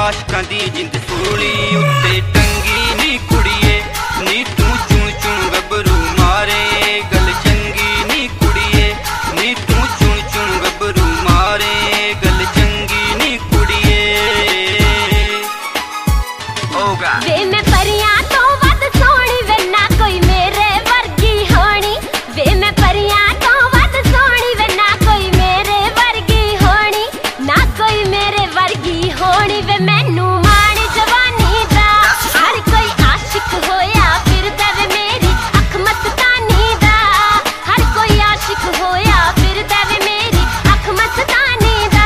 आशकां दी जिंद सूली उत्ते टंगी नी कुड़िए नी तू चुन चुन गबरू मारे गल चंगी नी कुड़िए नी तू चुन चुन गबरू मारे गल चंगी नी कुड़िए होगा वे मैं परियां तो वध सोहणी वे ना कोई मेरे वर्गी होनी वे मैं परियां तो वध सोहणी वे ना कोई मेरे वर्गी होनी ना कोई मेरे वर्गी होनी वे मैनू माणी जवानी दा हर कोई आशिक होया फिरदा वे मेरी अख मस्तानी दा हर कोई आशिक होया फिरदा वे मेरी अख मस्तानी दा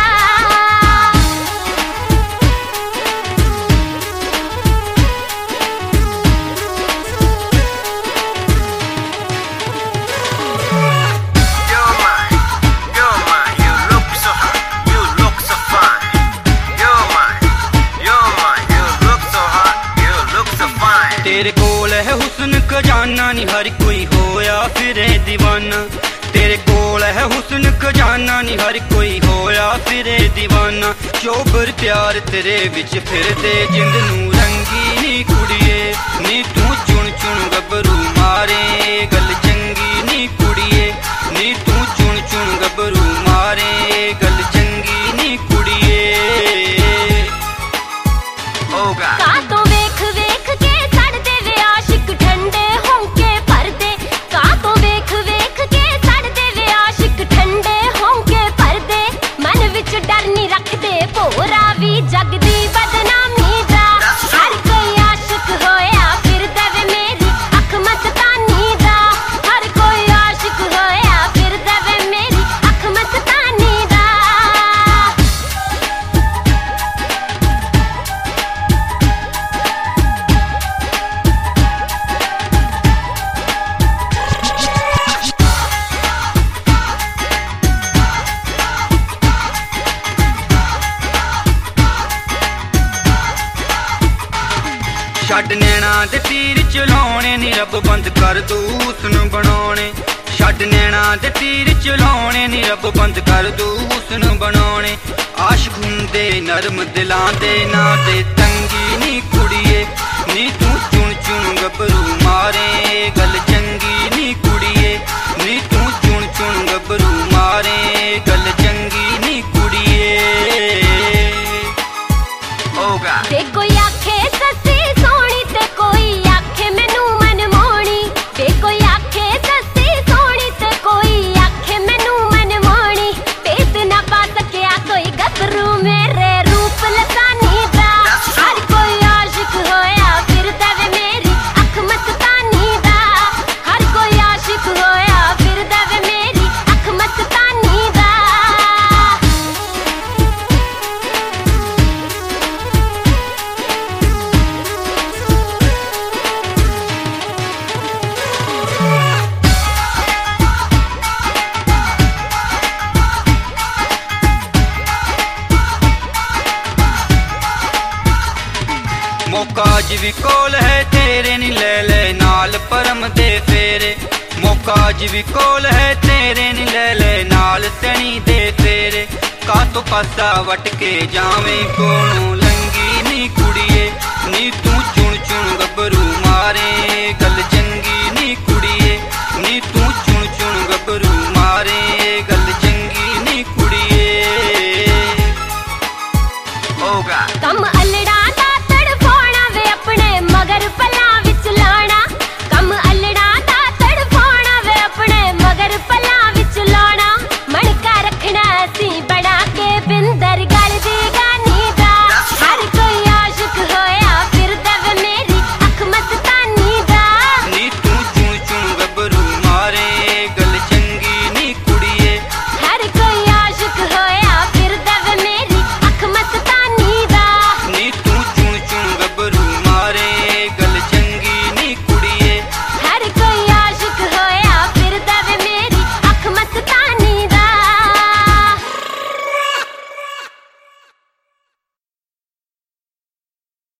तेरे कोल है हुस्न खजाना नी हर कोई होया फिरे दीवाना तेरे कोल है हुस्न खजाना नी हर कोई होया फिरे दीवाना चोबर प्यार तेरे विच फिरदे जिंद नू रंगी नी कुड़िए नी तू चुन चुन गबरू मारे गल चंगी नी कुड़िए नी तू चुन चुन गबरू मारे गल चंगी नी कुड़िए होगा का तो वेख वेख के सड़दे वे आशिक ठंडे होंके भरदे का तो वेख वेख के सड़दे वे आशिक ठंडे होंके भरदे मन विच डर नहीं रखदे भोरा भी जग दी बदनामी दा हर कोई आशिक होया फिरदा वे मेरी अख मस्तानी दा हर कोई आशिक होया फिरदा वे मेरी अख मस्तानी दा छड्ड नैना दे तीर चलाने नी रब बंद कर दू हुस्न बनाने छड्ड नैना दे तीर चलाने नी रब बंद कर दू हुस्न बनाने आशिक हुंदे नरम दिलां दे ना दे तंगी नी कुड़िए नी तू चुन चुन गबरू मारे गल चंगी नी कुड़िए नी तू चुन चुन गबरू मारे गल चंगी नी कुड़िए होगा ते कोई आखे सस्सी सोहनी ते कोई आखे मैनू मनमोहनी ते कोई आखे सस्सी सोहनी ते कोई आखे मैनू मनमोहनी पेत ना पा सकिया कोई गबरू मेरे रूप लसानी दा हर कोई आशिक होया फिरदा वे मेरी अख मस्तानी दा हर कोई आशिक होया फिरदा वे मेरी अख मस्तानी दा मौका अज भी कोल है तेरे नी ले ले नाल परम दे फेरे मौका अज भी कोल है तेरे नी ले ले नाल तनी दे फेरे का तो पासा वट के जावे कोणों लंगी नी कुड़िए नी तू चुन चुन गबरू मारे गल चंगी नी कुड़िए नी तू चुन चुन गबरू मारे गल चंगी नी कुड़िए होगा कम अलड़ा